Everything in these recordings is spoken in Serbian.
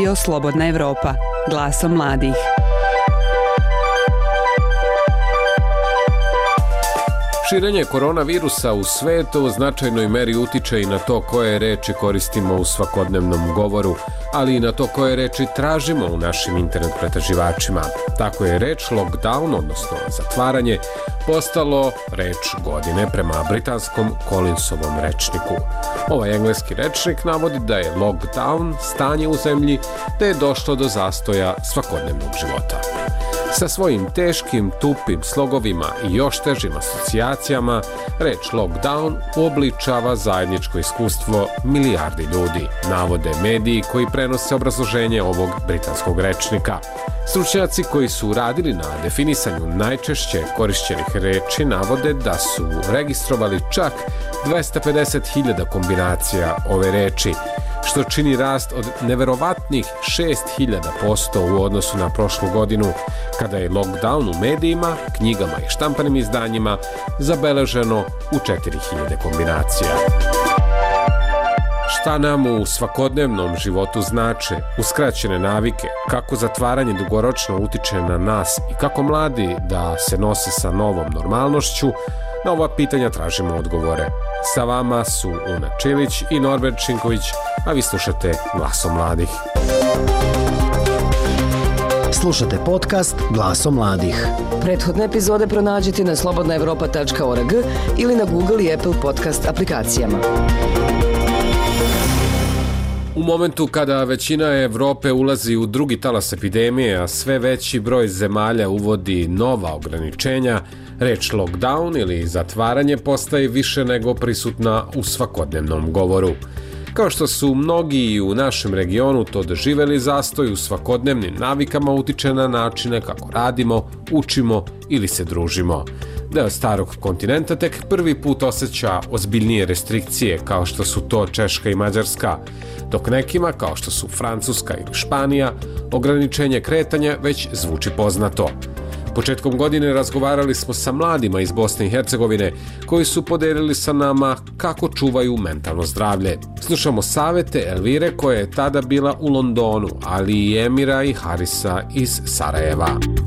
Radio Slobodna Evropa, glasom mladih. Širenje koronavirusa u svetu u značajnoj meri utiče i na to koje reči koristimo u svakodnevnom govoru, ali i na to koje reči tražimo u našim internet pretraživačima. Tako je reč lockdown, odnosno zatvaranje, postalo reč godine prema britanskom Collinsovom rečniku. Ovaj engleski rečnik navodi da je lockdown stanje u zemlji da je došlo do zastoja svakodnevnog života. Sa svojim teškim, tupim slogovima i još težim asocijacijama, reč lockdown uobličava zajedničko iskustvo milijardi ljudi, navode mediji koji prenose obrazloženje ovog britanskog rečnika. Stručnjaci koji su radili na definisanju najčešće korišćenih reči navode da su registrovali čak 250.000 kombinacija ove reči, što čini rast od neverovatnih 6.000% u odnosu na prošlu godinu, kada je lockdown u medijima, knjigama i štampanim izdanjima zabeleženo u 4.000 kombinacija. Šta nam u svakodnevnom životu znače uskraćene navike, kako zatvaranje dugoročno utiče na nas i kako mladi da se nose sa novom normalnošću, na ova pitanja tražimo odgovore. Sa vama su Una Čilić i Norbert Činković, a vi slušate Glasom mladih. Slušate podcast Glasom mladih. Prethodne epizode pronađite na slobodnaevropa.org ili na Google i Apple podcast aplikacijama. U momentu kada većina Evrope ulazi u drugi talas epidemije, a sve veći broj zemalja uvodi nova ograničenja, reč lockdown ili zatvaranje postaje više nego prisutna u svakodnevnom govoru. Kao što su mnogi i u našem regionu to doživeli, zastoj u svakodnevnim navikama utiče na načine kako radimo, učimo ili se družimo. Deo starog kontinenta tek prvi put osjeća ozbiljnije restrikcije kao što su to Češka i Mađarska, dok nekima kao što su Francuska ili Španija ograničenje kretanja već zvuči poznato. Početkom godine razgovarali smo sa mladima iz Bosne i Hercegovine koji su podelili sa nama kako čuvaju mentalno zdravlje. Slušamo savete Elvire koja je tada bila u Londonu, ali i Emira i Harisa iz Sarajeva.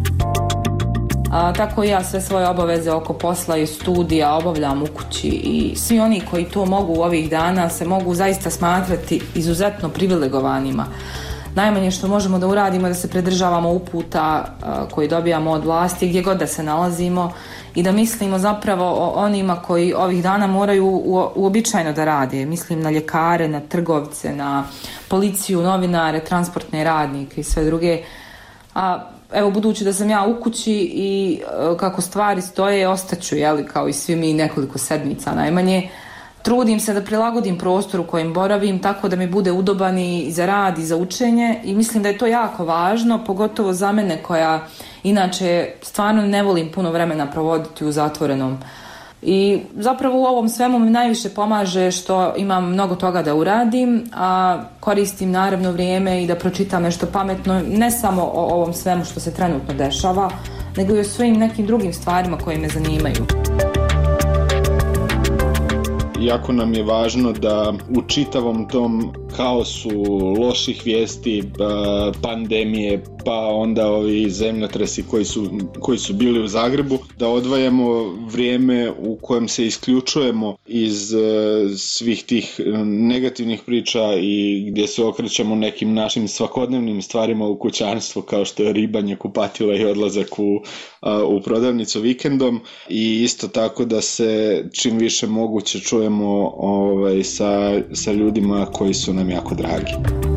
Tako ja sve svoje obaveze oko posla i studija obavljam u kući i svi oni koji to mogu ovih dana se mogu zaista smatrati izuzetno privilegovanima. Najmanje što možemo da uradimo je da se pridržavamo uputa koji dobijamo od vlasti gdje god da se nalazimo i da mislimo zapravo o onima koji ovih dana moraju uobičajeno da rade. Mislim na ljekare, na trgovce, na policiju, novinare, transportne radnike i sve druge. A evo, budući da sam ja u kući i kako stvari stoje, ostaću, kao i svi mi, nekoliko sedmica najmanje. Trudim se da prilagodim prostor u kojem boravim tako da mi bude udoban i za rad i za učenje i mislim da je to jako važno, pogotovo za mene koja inače stvarno ne volim puno vremena provoditi u zatvorenom. I zapravo u ovom svemu mi najviše pomaže što imam mnogo toga da uradim, a koristim naravno vrijeme i da pročitam nešto pametno, ne samo o ovom svemu što se trenutno dešava, nego i o svojim nekim drugim stvarima koje me zanimaju. Jako nam je važno da u čitavom tom haosu loših vijesti, pandemije, pa onda ovi zemljotresi koji su bili u Zagrebu, da odvajamo vrijeme u kojem se isključujemo iz svih tih negativnih priča i gdje se okrećemo nekim našim svakodnevnim stvarima u kućanstvu, kao što je ribanje, kupatila i odlazak u prodavnicu vikendom, i isto tako da se čim više moguće čujemo sa ljudima koji su nam jako dragi.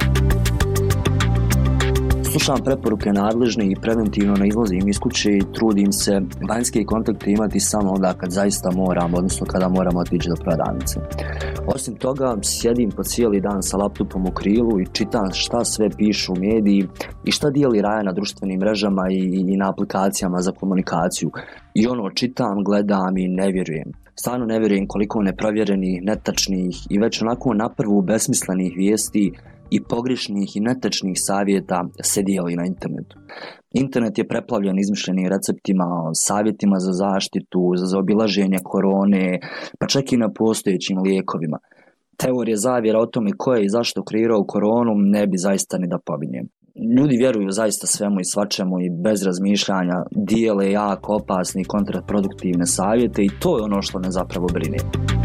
Slušam preporuke nadležnih i preventivno ne izlazim iz kuće i trudim se vanjske kontakte imati samo onda kad zaista moram, odnosno kada moramo otići do prodavnice. Osim toga, sjedim po cijeli dan sa laptopom u krilu i čitam šta sve pišu mediji i šta dijeli Raja na društvenim mrežama i na aplikacijama za komunikaciju. I čitam, gledam i ne vjerujem. Stvarno ne vjerujem koliko neprovjerenih, netačnih i već onako naprvu besmislenih vijesti i pogrešnih i netačnih savjeta se dijeli na internetu. Internet je preplavljen izmišljenim receptima, savjetima za zaštitu, za zaobilaženje korone, pa čak i na postojećim lijekovima. teorije zavjera o tome ko je i zašto kreirao koronu ne bi zaista ni da pominjem. Ljudi vjeruju zaista svemu i svačemu i bez razmišljanja dijele jako opasne i kontraproduktivne savjete i to je ono što me zapravo brine.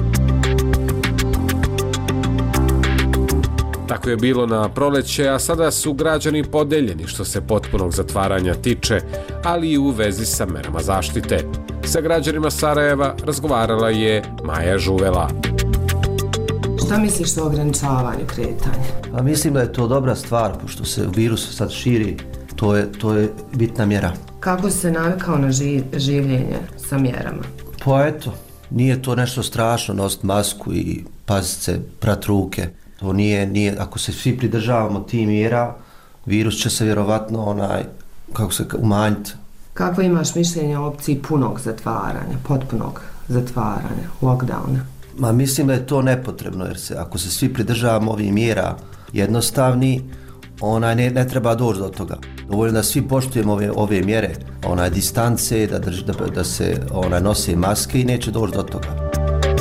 Tako je bilo na proleće, a sada su građani podeljeni što se potpunog zatvaranja tiče, ali i u vezi sa merama zaštite. Sa građanima Sarajeva razgovarala je Maja Žuvela. Šta misliš o ograničavanju kretanja? Pa mislim da je to dobra stvar, pošto se virus sad širi, to je bitna mjera. Kako si se navikao na življenje sa mjerama? Pa eto, nije to nešto strašno nositi masku i paziti se, prat ruke. To nije, ako se svi pridržavamo tih mjera, virus će se vjerovatno umanjiti. Kako imaš mišljenje o opciji punog zatvaranja, potpunog zatvaranja, lockdowna? Ma mislim da je to nepotrebno, jer ako se svi pridržavamo ovih mjera jednostavni, ne treba doći do toga. Dovoljno da svi poštujemo ove mjere, distance, da se nose maske i neće doći do toga.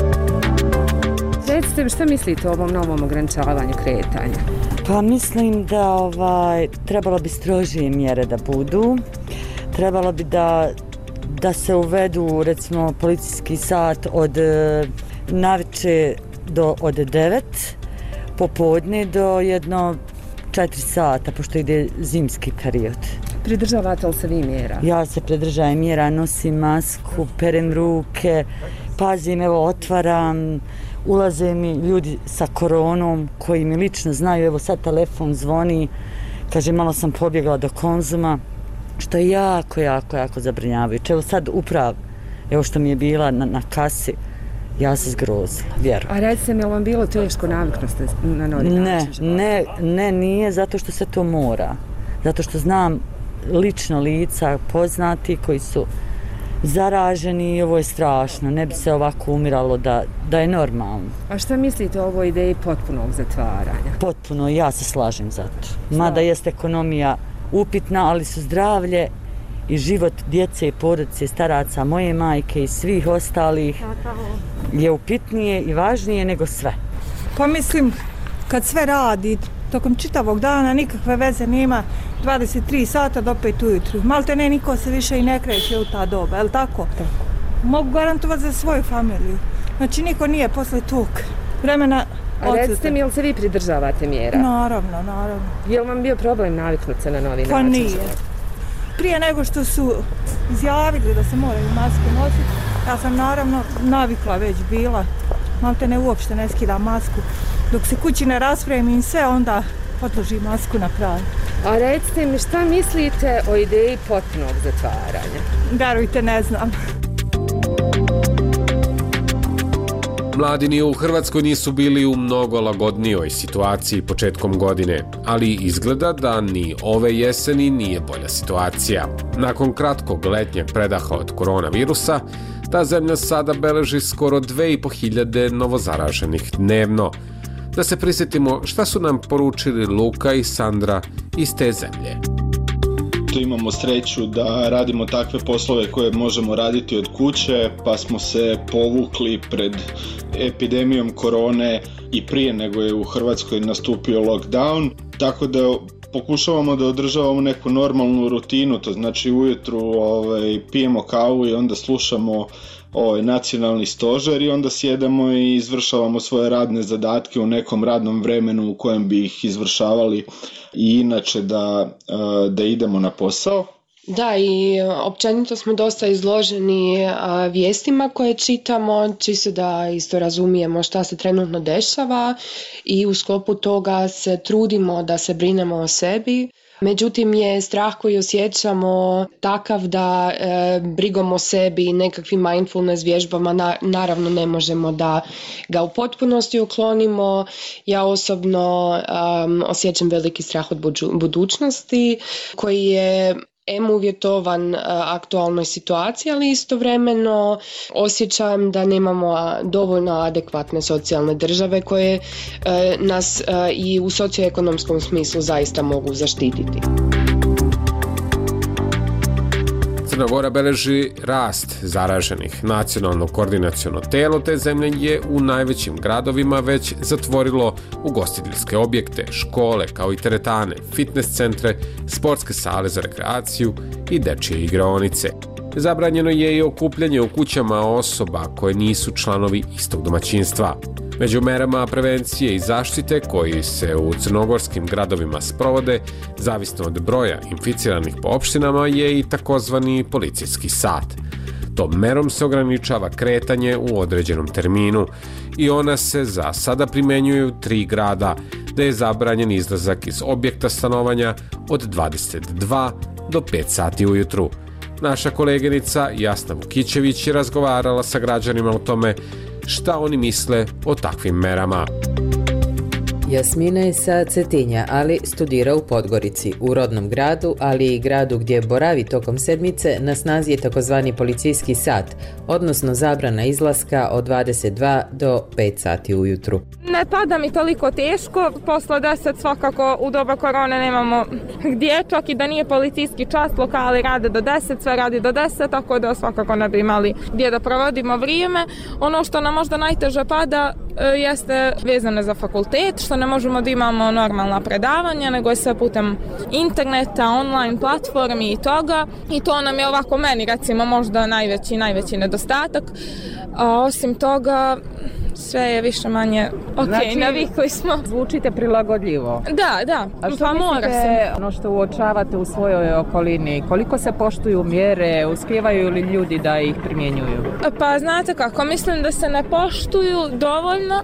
Recite mi, šta mislite o ovom novom ograničavanju kretanja? Pa mislim da trebalo bi strožije mjere da budu. Trebalo bi da se uvedu recimo policijski sat od navečer od 9, popodne do jedno 4 sata, pošto ide zimski period. Pridržavate li se vi mjera? Ja se pridržavam mjera, nosim masku, perem ruke, pazim, otvaram, ulaze mi ljudi sa koronom koji mi lično znaju, sad telefon zvoni, kaže malo sam pobjegla do Konzuma, što je jako zabrinjavajuće. Sad upravo, što mi je bila na kasi, ja se zgrozila, vjerujem. A recite mi, je li vam bilo teško naviknuti na novi način? Ne, nije, zato što se to mora. Zato što znam lično lica poznati koji su zaraženi i ovo je strašno. Ne bi se ovako umiralo da je normalno. A šta mislite o ovoj ideji potpunog zatvaranja? Potpuno, ja se slažem za to. Mada jest ekonomija upitna, ali su zdravlje i život djece i porodice, staraca, moje majke i svih ostalih je upitnije i važnije nego sve. Pa mislim, kad sve radi, tokom čitavog dana nikakve veze nema, 23 sata do 5 ujutru. Malte ne, niko se više i ne kreće u ta doba, je li tako? Mogu garantovati za svoju familiju. Znači, niko nije posle tog vremena odsutan. A recite mi, jel se vi pridržavate mjera? Naravno. Je li vam bio problem naviknuti se na novi način? Pa nije. Prije nego što su izjavili da se moraju maske nositi, ja sam naravno navikla već bila. Malte ne, uopšte ne skidam masku. Dok se kući ne raspremim sve, onda odložim masku na pravi. A recite mi, šta mislite o ideji potpunog zatvaranja? Vjerujte, ne znam. Mladi ni u Hrvatskoj nisu bili u mnogo lagodnijoj situaciji početkom godine, ali izgleda da ni ove jeseni nije bolja situacija. Nakon kratkog letnjeg predaha od koronavirusa, ta zemlja sada beleži skoro 2500 novozaraženih dnevno. Da se prisjetimo šta su nam poručili Luka i Sandra iz te zemlje. Imamo sreću da radimo takve poslove koje možemo raditi od kuće, pa smo se povukli pred epidemijom korone i prije nego je u Hrvatskoj nastupio lockdown, tako da pokušavamo da održavamo neku normalnu rutinu, to znači ujutru pijemo kavu i onda slušamo nacionalni stožer i onda sjedemo i izvršavamo svoje radne zadatke u nekom radnom vremenu u kojem bi ih izvršavali i inače da idemo na posao. Da, i općenito smo dosta izloženi vijestima koje čitamo, čisto da isto razumijemo šta se trenutno dešava i u sklopu toga se trudimo da se brinemo o sebi. Međutim je strah koji osjećamo takav da brigom o sebi i nekakvim mindfulness vježbama naravno ne možemo da ga u potpunosti uklonimo. Ja osobno osjećam veliki strah od budućnosti koji je uvjetovan aktualnoj situaciji, ali istovremeno osjećam da nemamo dovoljno adekvatne socijalne države koje nas i u socioekonomskom smislu zaista mogu zaštititi. Crna Gora beleži rast zaraženih. Nacionalno koordinaciono telo te zemlje je u najvećim gradovima već zatvorilo ugostiteljske objekte, škole kao i teretane, fitness centre, sportske sale za rekreaciju i dečije igraonice. Zabranjeno je i okupljanje u kućama osoba koje nisu članovi istog domaćinstva. Među merama prevencije i zaštite koji se u crnogorskim gradovima sprovode, zavisno od broja inficiranih po opštinama, je i takozvani policijski sat. Tom merom se ograničava kretanje u određenom terminu i ona se za sada primenjuju u 3 grada, da je zabranjen izlazak iz objekta stanovanja od 22 do 5 sati ujutru. Naša koleginica Jasna Vukićević je razgovarala sa građanima o tome šta oni misle o takvim merama. Jasmina je sa Cetinja, ali studira u Podgorici. U rodnom gradu, ali i gradu gdje boravi tokom sedmice, na snazi je takozvani policijski sat, odnosno zabrana izlaska od 22 do 5 sati ujutru. Ne pada mi toliko teško, posle 10 svakako u doba korone nemamo gdje, čak i da nije policijski čas, lokali rade do 10, sve radi do 10, tako da svakako ne bi imali gdje da provodimo vrijeme. Ono što nam možda najteže pada jeste vezano za fakultet, što ne možemo da imamo normalna predavanja, nego je sve putem interneta, online platformi i toga. I to nam je ovako meni recimo možda najveći nedostatak. A osim toga, sve je više manje ok, navikli smo. Zvučite prilagodljivo. Da, pa mora se. Ono što uočavate u svojoj okolini, koliko se poštuju mjere, uspijevaju li ljudi da ih primjenjuju? Pa znate kako, mislim da se ne poštuju dovoljno,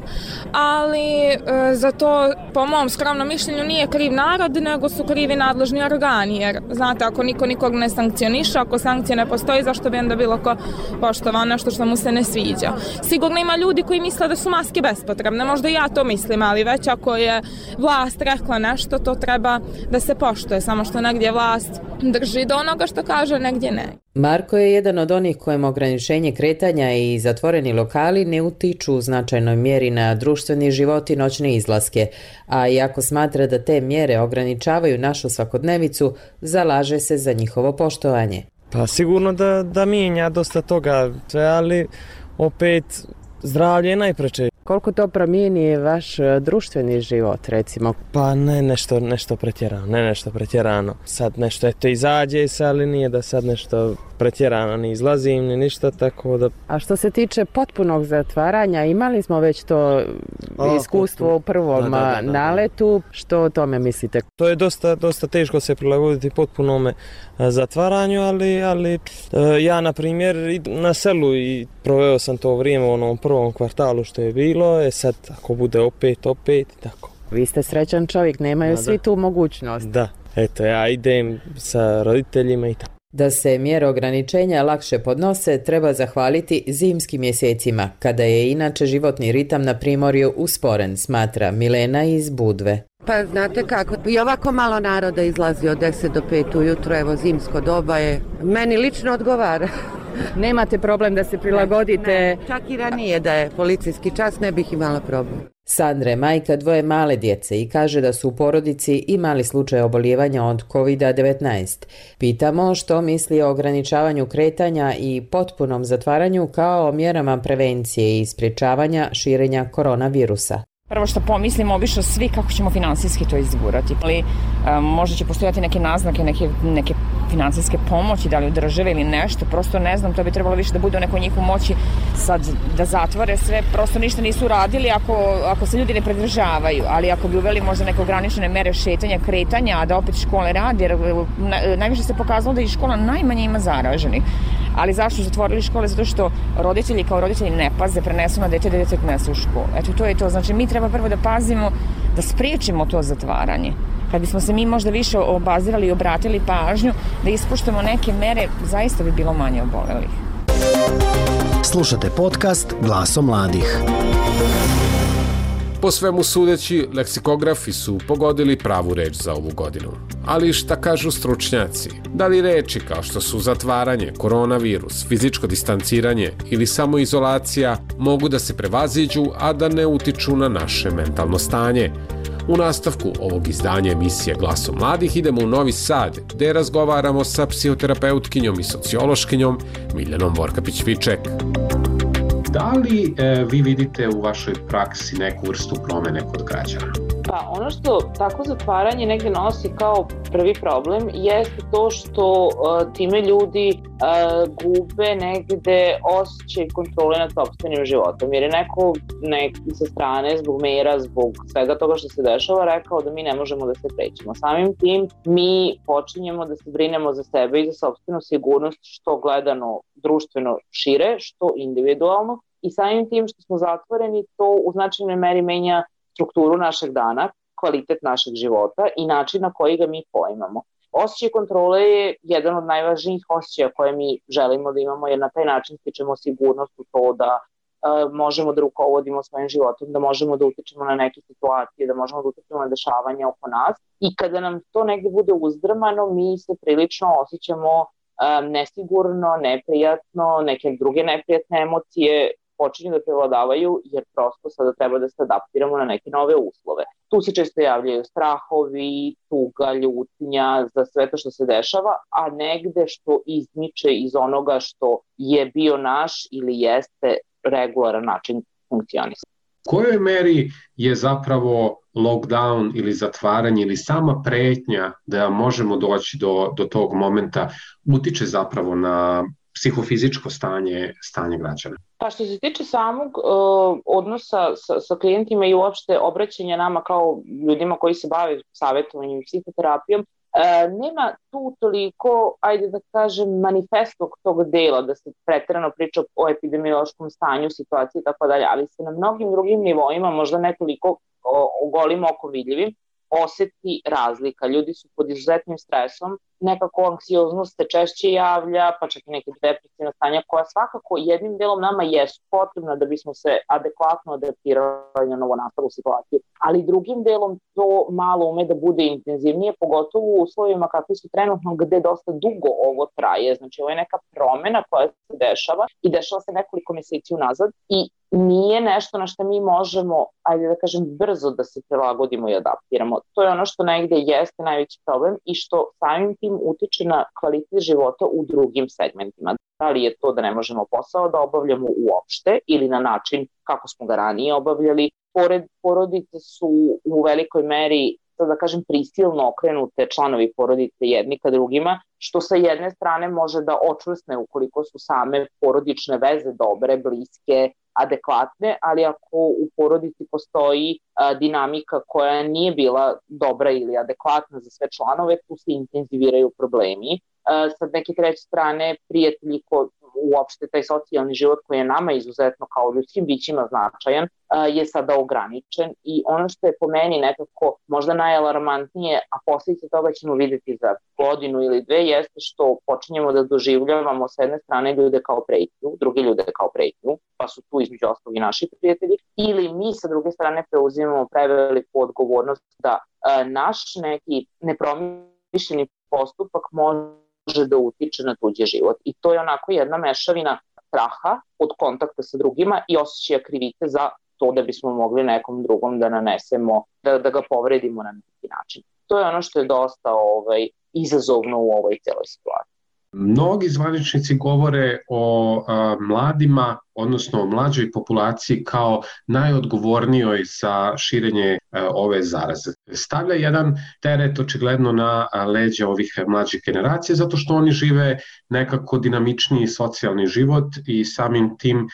ali za to, po mom skromnom mišljenju, nije kriv narod, nego su krivi nadležni organi, jer znate, ako niko nikog ne sankcioniše, ako sankcije ne postoji, zašto bi onda bilo ko poštovao nešto što mu se ne sviđa. Sigurno ima ljudi koji misle da su maske bespotrebne, možda i ja to mislim, ali već ako je vlast rekla nešto, to treba da se poštuje, samo što negdje vlast drži do onoga što kaže, negdje ne. Marko je jedan od onih kojem ograničenje kretanja i zatvoreni lokali ne utiču u značajnoj mjeri na društveni život i noćne izlaske, a iako smatra da te mjere ograničavaju našu svakodnevicu, zalaže se za njihovo poštovanje. Pa sigurno da mijenja dosta toga, ali opet zdravlje je najpreče. Koliko to promijeni vaš društveni život, recimo? Pa ne nešto pretjerano. Sad nešto izađe se, ali nije da sad nešto pretjerano, ni izlazim, ni ništa, tako da... A što se tiče potpunog zatvaranja, imali smo već to iskustvo u prvom naletu, što o tome mislite? To je dosta teško se prilagoditi potpunome zatvaranju, ali ja, na primjer, na selu i proveo sam to vrijeme u onom prvom kvartalu što je bilo, sad ako bude opet i tako. Vi ste srećan čovjek, nemaju svi tu mogućnost. Da, eto, ja idem sa roditeljima i tako. Da se mjere ograničenja lakše podnose, treba zahvaliti zimskim mjesecima, kada je inače životni ritam na primorju usporen, smatra Milena iz Budve. Pa znate kako, i ovako malo naroda izlazi od 10 do 5 ujutro, evo zimsko doba je, meni lično odgovara. Nemate problem da se prilagodite? Ne, čak i ranije da je policijski čas ne bih imala problem. Sandra je majka 2 male djece i kaže da su u porodici imali slučaj obolijevanja od COVID-19. Pitamo što misli o ograničavanju kretanja i potpunom zatvaranju kao o mjerama prevencije i sprječavanja širenja koronavirusa. Prvo što pomislimo obično svi kako ćemo finansijski to izgurati. Ali možda će postojati neke naznake, neke finansijske pomoći, da li od države ili nešto, prosto ne znam, to bi trebalo više da bude u nekoj njihovoj moći sad da zatvore sve, prosto ništa nisu radili ako se ljudi ne pridržavaju, ali ako bi uveli možda neke ograničene mere šetanja, kretanja, a da opet škole radi, jer najviše se pokazalo da i škola najmanje ima zaraženih. Ali zašto su zatvorili škole? Zato što roditelji kao roditelji ne paze, prenesu na dete, dete odnesu u školu. Eto, to je to. Znači, mi treba prvo da pazimo, da spriječimo to zatvaranje. Kad bismo se mi možda više obazirali i obratili pažnju, da ispoštujemo neke mere, zaista bi bilo manje obolelih. Slušate podcast Glasom mladih. Po svemu sudeći, leksikografi su pogodili pravu reč za ovu godinu. Ali šta kažu stručnjaci? Da li reči kao što su zatvaranje, koronavirus, fizičko distanciranje ili samoizolacija mogu da se prevaziđu, a da ne utiču na naše mentalno stanje? U nastavku ovog izdanja emisije Glasom mladih idemo u Novi Sad, gde razgovaramo sa psihoterapeutkinjom i sociološkinjom Miljanom Vorkapić-Viček. Da li vi vidite u vašoj praksi neku vrstu promene kod građana? Pa ono što tako zatvaranje negde nosi kao prvi problem jeste to što time ljudi gube negde osjećaj kontrole nad sopstvenim životom. Jer je neko sa strane, zbog mera, zbog svega toga što se dešava, rekao da mi ne možemo da se krećemo. Samim tim mi počinjemo da se brinemo za sebe i za sopstvenu sigurnost, što gledano društveno šire, što individualno. I samim tim što smo zatvoreni, to u značajnoj meri menja strukturu našeg dana, kvalitet našeg života i način na koji ga mi poimamo. Osjećaj kontrole je jedan od najvažnijih osjećaja koje mi želimo da imamo, jer na taj način stičemo sigurnost u to da možemo da rukovodimo svojim životom, da možemo da utičemo na neke situacije, da možemo da utičemo na dešavanja oko nas. I kada nam to negde bude uzdrmano, mi se prilično osjećamo nesigurno, neprijatno, neke druge neprijatne emocije počinju da prevladavaju, jer prosto sada treba da se adaptiramo na neke nove uslove. Tu se često javljaju strahovi, tuga, ljutnja za sve to što se dešava, a negde što izmiče iz onoga što je bio naš ili jeste regularan način funkcionisanja. U kojoj meri je zapravo lockdown ili zatvaranje ili sama pretnja da možemo doći do tog momenta utiče zapravo na psihofizičko stanje građana? Pa što se tiče samog odnosa sa klijentima i uopšte obraćanja nama kao ljudima koji se bave savjetovanjem i psihoterapijom, nema tu toliko, ajde da kažem, manifestnog tog dela da se preterano priča o epidemiološkom stanju, situaciji i tako dalje, ali se na mnogim drugim nivoima, možda ne toliko golim okom vidljivim, oseti razlika. Ljudi su pod izuzetnim stresom, nekako anksioznost se češće javlja, pa čak i neke depresivne stanja koja svakako jednim delom nama jesu potrebna da bismo se adekvatno adaptirali na novonastalu situaciju, ali drugim delom to malo ume da bude intenzivnije, pogotovo u uslovima kakvi su trenutno gde dosta dugo ovo traje. Znači ovo je neka promena koja se dešava i dešava se nekoliko meseci unazad i nije nešto na što mi možemo, ajde da kažem, brzo da se prilagodimo i adaptiramo. To je ono što negde jeste najveći problem i što samim tim utiče na kvalitet života u drugim segmentima. Da li je to da ne možemo posao da obavljamo uopšte ili na način kako smo ga ranije obavljali. Porodice su u velikoj meri, da kažem, prisilno okrenute članovi porodice jedni ka drugima, što sa jedne strane može da očvrsne ukoliko su same porodične veze dobre, bliske, adekvatne, ali ako u porodici postoji dinamika koja nije bila dobra ili adekvatna za sve članove, tu se intenziviraju problemi. Sa neke treće strane, prijatelji, uopšte taj socijalni život koji je nama izuzetno kao ljudskim bićima značajan, je sada ograničen i ono što je po meni nekako možda najalarmantnije, a posljedice toga ćemo vidjeti za godinu ili dve, jeste što počinjemo da doživljavamo s jedne strane ljude kao pretnju, druge ljude kao pretnju, pa su tu između ostalog i naši prijatelji, ili mi sa druge strane preuzimamo preveliku odgovornost da naš neki nepromišljeni postupak može da utiče na tuđi život. I to je onako jedna mešavina straha od kontakta sa drugima i osjećaja krivice za to da bismo mogli nekom drugom da nanesemo, da ga povredimo na neki način. To je ono što je dosta izazovno u ovoj cijeloj situaciji. Mnogi zvaničnici govore o mladima, odnosno o mlađoj populaciji kao najodgovornijoj za širenje ove zaraze. Stavlja jedan teret očigledno na leđa ovih mlađih generacija zato što oni žive nekako dinamičniji socijalni život i samim tim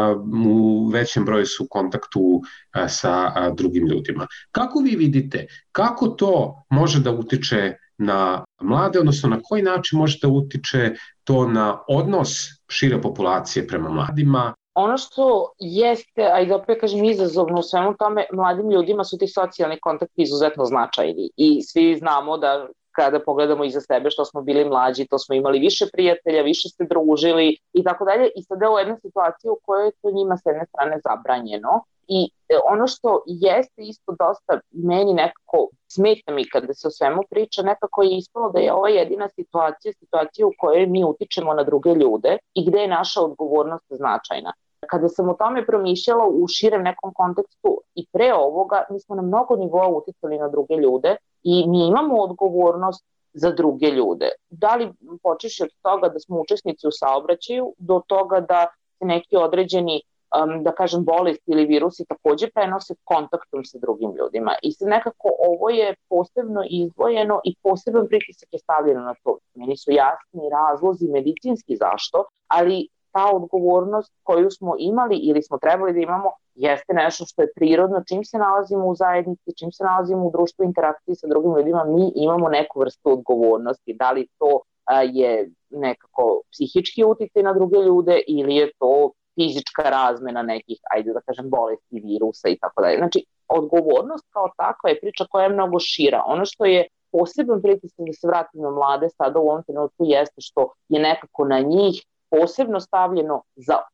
u većem broju su u kontaktu sa drugim ljudima. Kako vi vidite, kako to može da utiče na mlade, odnosno na koji način može da utiče to na odnos šire populacije prema mladima? Ono što jeste, a i da opet kažem izazovno u svemu tome, mladim ljudima su ti socijalni kontakti izuzetno značajni i svi znamo da kada pogledamo iza sebe što smo bili mlađi, to smo imali više prijatelja, više se družili i tako dalje. I sada je u jednoj situaciji u kojoj je to njima s jedne strane zabranjeno. I ono što jeste isto dosta meni nekako smeta mi kada se o svemu priča, nekako je ispalo da je ova jedina situacija u kojoj mi utičemo na druge ljude i gde je naša odgovornost značajna. Kada sam o tome promišljala u širem nekom kontekstu i pre ovoga, mi smo na mnogo nivoa uticali na druge ljude i mi imamo odgovornost za druge ljude. Da li počeš od toga da smo učesnici u saobraćaju, do toga da se neki određeni da kažem bolesti ili virusi takođe prenose kontaktom sa drugim ljudima. I sad nekako ovo je posebno izdvojeno i poseban pritisak je stavljeno na to. Meni su jasni razlozi medicinski zašto, ali ta odgovornost koju smo imali ili smo trebali da imamo jeste nešto što je prirodno. Čim se nalazimo u zajednici, čim se nalazimo u društvu, interakciji sa drugim ljudima, mi imamo neku vrstu odgovornosti. Da li to je nekako psihički uticaj na druge ljude ili je to fizička razmena nekih, ajde da kažem, bolesti, virusa i tako dalje. Znači, odgovornost kao takva je priča koja je mnogo šira. Ono što je poseban pritisak da se vratim na mlade sada u ovom trenutku jeste što je nekako na njih posebno stavljeno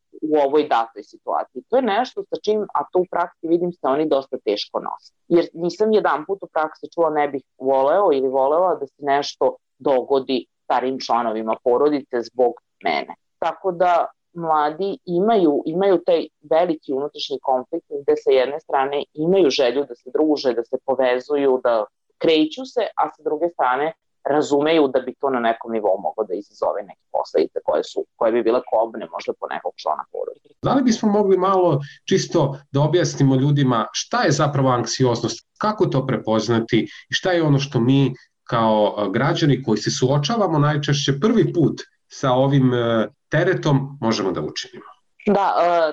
u ovoj datoj situaciji. To je nešto sa čim, a to u praksi vidim, se oni dosta teško nose. Jer nisam jedan put u praksi čula ne bih voleo ili volela da se nešto dogodi starijim članovima porodice zbog mene. Tako da mladi imaju taj veliki unutrašnji konflikt gde sa jedne strane imaju želju da se druže, da se povezuju, da kreću se, a sa druge strane razumeju da bi to na nekom nivou moglo da izazove neke posledice koje bi bile kobne možda po nekog člana porodice. Da li bismo mogli malo čisto da objasnimo ljudima šta je zapravo anksioznost, kako to prepoznati i šta je ono što mi kao građani koji se suočavamo najčešće prvi put sa ovim teretom možemo da učinimo? Da,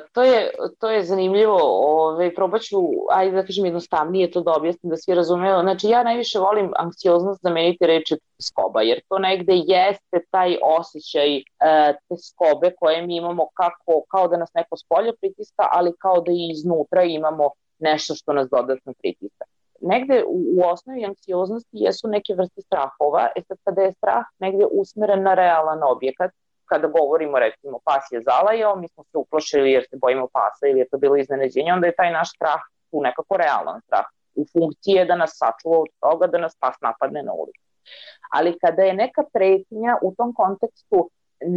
to je zanimljivo. Probat ću, ajde da kažem jednostavnije to da objasnim da svi razumeju. Znači, ja najviše volim anksioznost zameniti reči teskoba, jer to negde jeste taj osjećaj teskobe koje mi imamo kao da nas neko spolja pritiska, ali kao da i iznutra imamo nešto što nas dodatno pritiska. Negde u osnovi anksioznosti jesu neke vrste strahova. Sad kada je strah negde usmeren na realan objekat, kada govorimo recimo pas je zalajao, mi smo se uplašili jer se bojimo pasa ili je to bilo iznenađenje, onda je taj naš strah tu nekako realan strah. U funkciji je da nas sačuva od toga da nas pas napadne na ulici. Ali kada je neka pretnja u tom kontekstu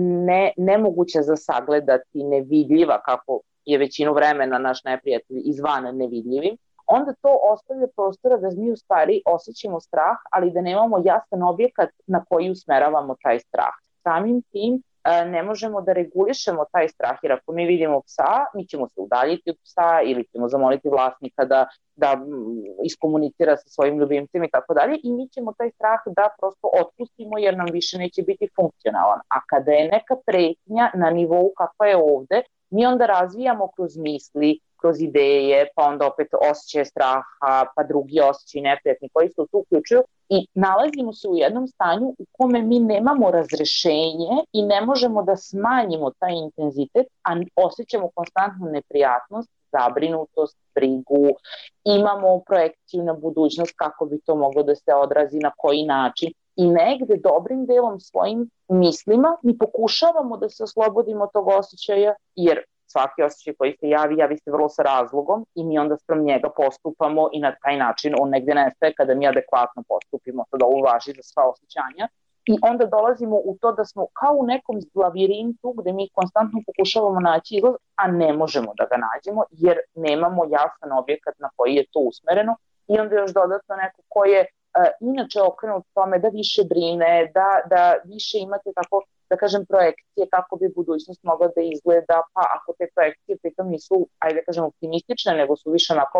nemoguća za sagledati, nevidljiva, kako je većinu vremena naš neprijatelj izvana nevidljivim, onda to ostavlja prostora da mi u stvari osjećamo strah, ali da nemamo jasan objekat na koji usmeravamo taj strah. Samim tim ne možemo da regulišemo taj strah, jer ako mi vidimo psa, mi ćemo se udaljiti od psa ili ćemo zamoliti vlasnika da iskomunicira sa svojim ljubimcem i tako dalje, i mi ćemo taj strah da prosto otpustimo jer nam više neće biti funkcionalan. A kada je neka pretnja na nivou kakva je ovde, mi onda razvijamo kroz misli, kroz ideje, pa onda opet osjećaje straha, pa drugi osjećaj neprijatni koji se tu uključuju i nalazimo se u jednom stanju u kome mi nemamo razrešenje i ne možemo da smanjimo taj intenzitet, a osjećamo konstantnu neprijatnost, zabrinutost, brigu, imamo projekciju na budućnost kako bi to moglo da se odrazi, na koji način. I negde dobrim delom svojim mislima mi pokušavamo da se oslobodimo tog osjećaja, jer svaki osjećaj koji se javi se vrlo sa razlogom i mi onda sprem njega postupamo i na taj način on negde nestaje kada mi adekvatno postupimo. Sada ovo važi za sva osjećanja. I onda dolazimo u to da smo kao u nekom lavirintu gde mi konstantno pokušavamo naći izlaz, a ne možemo da ga nađemo jer nemamo jasan objekat na koji je to usmereno. I onda još dodatno neko ko je inače okrenut tome da više brine, da više imate tako, da kažem, projekcije kako bi budućnost mogla da izgleda, pa ako te projekcije pritom nisu, ajde da kažem, optimistične, nego su više onako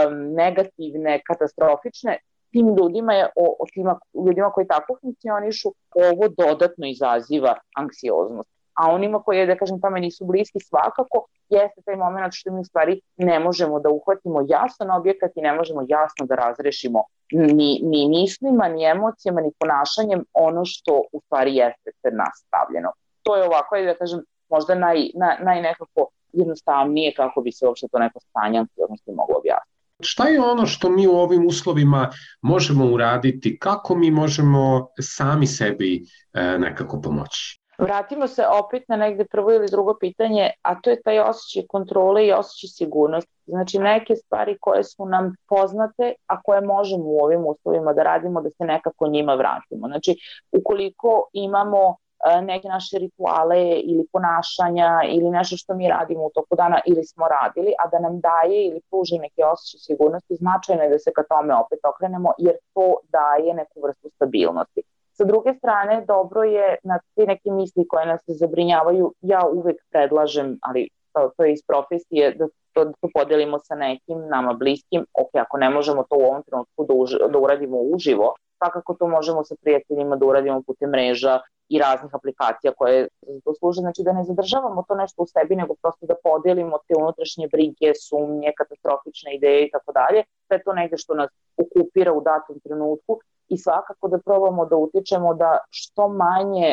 negativne, katastrofične, tim ljudima ljudima koji tako funkcionišu, ovo dodatno izaziva anksioznost. A onima koji, da kažem, tome nisu bliski, svakako jeste taj moment što mi u stvari ne možemo da uhvatimo jasan objekat i ne možemo jasno da razrešimo ni mislima, ni emocijama, ni ponašanjem ono što u stvari jeste pred nas stavljeno. To je ovako, da kažem, možda nekako jednostavnije kako bi se uopšte to neko stanje anksioznosti moglo objasniti. Šta je ono što mi u ovim uslovima možemo uraditi, kako mi možemo sami sebi nekako pomoći? Vratimo se opet na negde prvo ili drugo pitanje, a to je taj osjećaj kontrole i osjećaj sigurnosti. Znači neke stvari koje su nam poznate, a koje možemo u ovim uslovima da radimo, da se nekako njima vratimo. Znači ukoliko imamo neke naše rituale ili ponašanja ili nešto što mi radimo u toku dana ili smo radili, a da nam daje ili pruži neke osjećaje sigurnosti, značajno je da se ka tome opet okrenemo, jer to daje neku vrstu stabilnosti. Sa druge strane, dobro je na te neke misli koje nas zabrinjavaju, ja uvek predlažem, ali to je iz profesije, da to podelimo sa nekim nama bliskim. Ok, ako ne možemo to u ovom trenutku da uradimo uživo, svakako to možemo sa prijateljima da uradimo putem mreža i raznih aplikacija koje to služe. Znači da ne zadržavamo to nešto u sebi, nego prosto da podelimo te unutrašnje brige, sumnje, katastrofične ideje i tako dalje. Sve to negde što nas okupira u datom trenutku i svakako da probamo da utičemo da što manje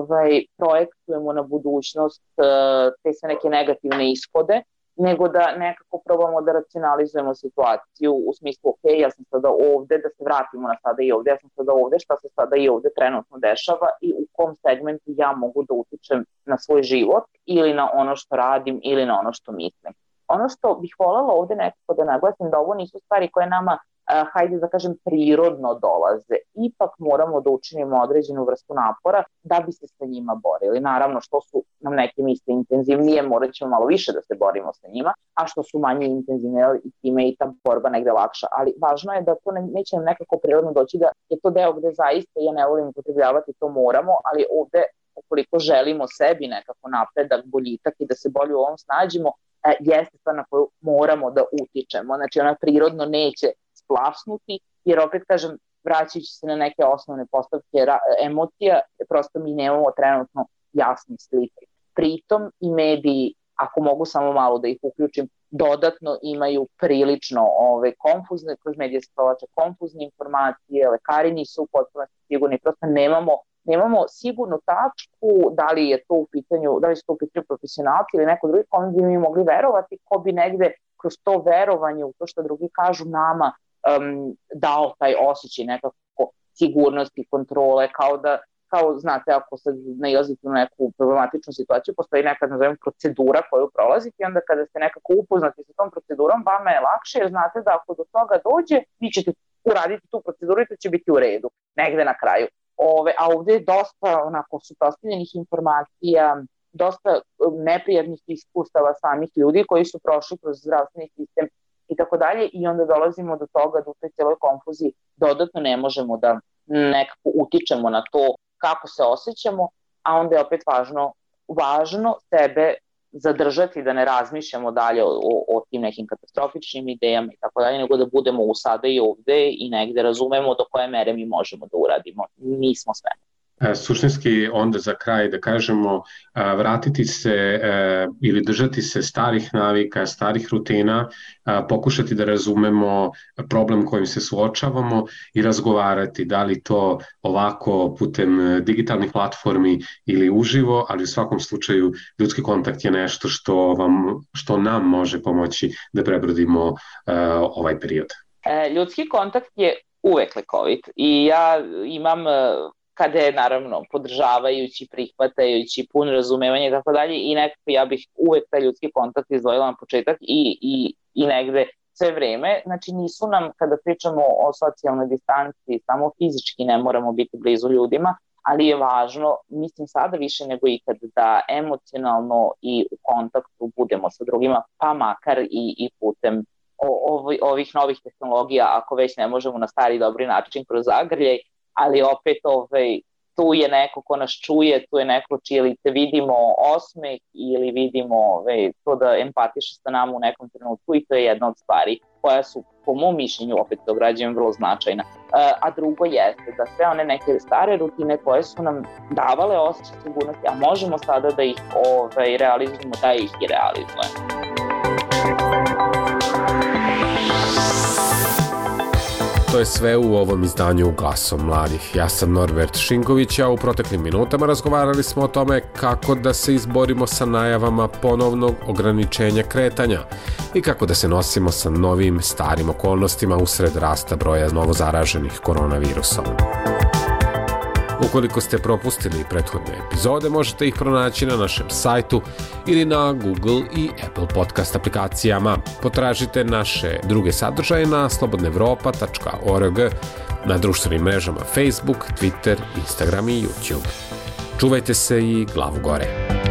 projektujemo na budućnost te sve neke negativne ishode, nego da nekako probamo da racionalizujemo situaciju u smislu, ok, ja sam sada ovde, da se vratimo na sada i ovde, ja sam sada ovde, šta se sada i ovde trenutno dešava i u kom segmentu ja mogu da utičem na svoj život ili na ono što radim ili na ono što mislim. Ono što bih voljela ovde nekako da naglasim, da ovo nisu stvari koje nama, hajde da kažem, prirodno dolaze. Ipak moramo da učinimo određenu vrstu napora da bi se sa njima borili. Naravno, što su nam neke misle intenzivnije, morat ćemo malo više da se borimo sa njima, a što su manje intenzivne i time i ta borba negde lakša. Ali važno je da to neće nam nekako prirodno doći, da je to deo gde zaista, ja ne volim upotrebljavati, to moramo, ali ovde ukoliko želimo sebi nekako napredak, boljitak i da se bolje u ovom snađimo, jeste stvar na koju moramo da utičemo. Znači ona prirodno neće splasnuti, jer opet kažem, vraćajući se na neke osnovne postavke emocija, prosto mi nemamo trenutno jasne slike. Pritom i mediji, ako mogu samo malo da ih uključim, dodatno imaju prilično konfuzne, kroz medije se provlače konfuzne informacije, lekari nisu potpuno sigurni, prosto nemamo sigurnu tačku da li je to u pitanju, da li su to u pitanju profesionalci ili neko drugi kome bi mi mogli verovati, ko bi negde kroz to verovanje u to što drugi kažu nama dao taj osjećaj nekako sigurnosti, kontrole, kao znate, ako sad nailazite u neku problematičnu situaciju, postoji neka, nazovem, procedura koju prolazite i onda kada ste nekako upoznati sa tom procedurom, vama je lakše jer znate da ako do toga dođe, vi ćete uraditi tu proceduru i to će biti u redu, negde na kraju. A ovde je dosta onako suprotstavljenih informacija, dosta neprijatnih iskustava samih ljudi koji su prošli kroz zdravstveni sistem i tako dalje, i onda dolazimo do toga da u toj celoj konfuziji dodatno ne možemo da nekako utičemo na to kako se osjećamo, a onda je opet važno sebe zadržati, da ne razmišljamo dalje o tim nekim katastrofičnim idejama i tako dalje, nego da budemo u sada i ovde i negde razumemo do koje mere mi možemo da uradimo. Nismo sve. Suštinski onda za kraj da kažemo, vratiti se ili držati se starih navika, starih rutina, pokušati da razumemo problem kojim se suočavamo i razgovarati, da li to ovako putem digitalnih platformi ili uživo, ali u svakom slučaju ljudski kontakt je nešto što nam može pomoći da prebrodimo ovaj period. Ljudski kontakt je uvek lekovit i ja imam, kada je naravno podržavajući, prihvatajući, pun razumevanje i tako dalje, i nekako ja bih uvek taj ljudski kontakt izdvojila na početak i negde sve vreme. Znači nisu nam, kada pričamo o socijalnoj distanci, samo fizički ne moramo biti blizu ljudima, ali je važno, mislim sada više nego ikad, da emocionalno i u kontaktu budemo sa drugima, pa makar i putem ovih novih tehnologija, ako već ne možemo na stari dobri način kroz zagrljaj, ali opet tu je neko ko nas čuje, tu je neko čije lice vidimo osmeh ili vidimo to da empatiše sa nama u nekom trenutku, i to je jedna od stvari koja su, po mom mišljenju, opet to građujem, vrlo značajna. A drugo jeste da sve one neke stare rutine koje su nam davale osjećaj sigurnosti, a možemo sada da ih realizujemo, da ih i realizujemo. To to je sve u ovom izdanju Glasom mladih. Ja sam Norbert Šinković, a u proteklim minutama razgovarali smo o tome kako da se izborimo sa najavama ponovnog ograničenja kretanja i kako da se nosimo sa novim starim okolnostima usred rasta broja novozaraženih koronavirusom. Ukoliko ste propustili prethodne epizode, možete ih pronaći na našem sajtu ili na Google i Apple podcast aplikacijama. Potražite naše druge sadržaje na slobodnaevropa.org, na društvenim mrežama Facebook, Twitter, Instagram i YouTube. Čuvajte se i glavu gore.